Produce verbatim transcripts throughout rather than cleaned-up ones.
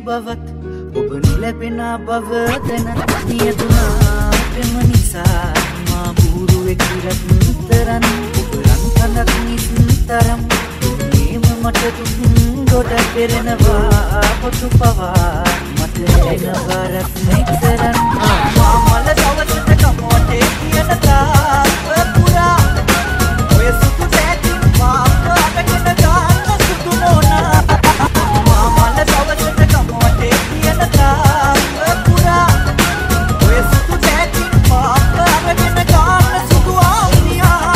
බවත් ඔබ නොලැබෙන බව දැන නියතුනා ප්‍රේම නිසා මා බූරුවෙක් නිරන්තරන් ඔබ රන් කඳක් නිතරම් මේම මට දුක් ගොඩ පෙරෙනවා පොතු පවා මට එනවා රත්නතරන් මා මල දවසට කමෝටේ කියන තාප පුරා ඔය සුදු සැටින් මාව අරගෙන ගන්න සුදු මොනා මා මල දවසට කමෝටේ කියන තාප පුරා ඔය සුදු සැටින් මාව අරගෙන ගන්න සුදු ආමියා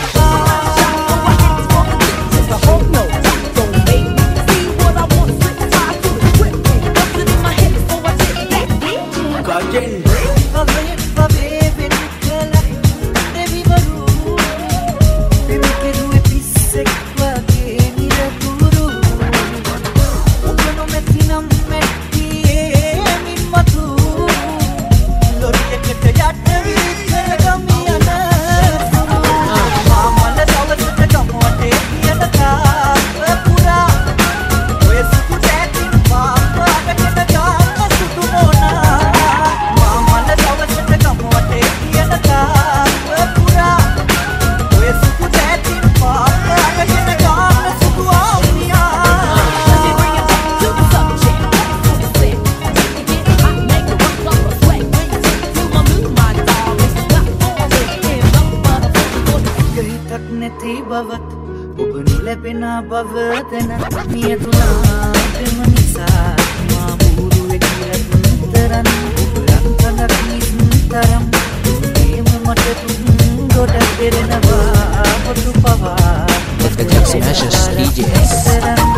බවත් ඔබ නොලැබෙන බව දැන නියතුනා ප්‍රේම නිසා මා බූරුවෙක් නිරන්තරන් ඔබ රන් කඳක් නිතරම් මේම මට දුක් ගොඩ පෙරෙනවා පොතු පවා Let's get Jackson Ashes D Js.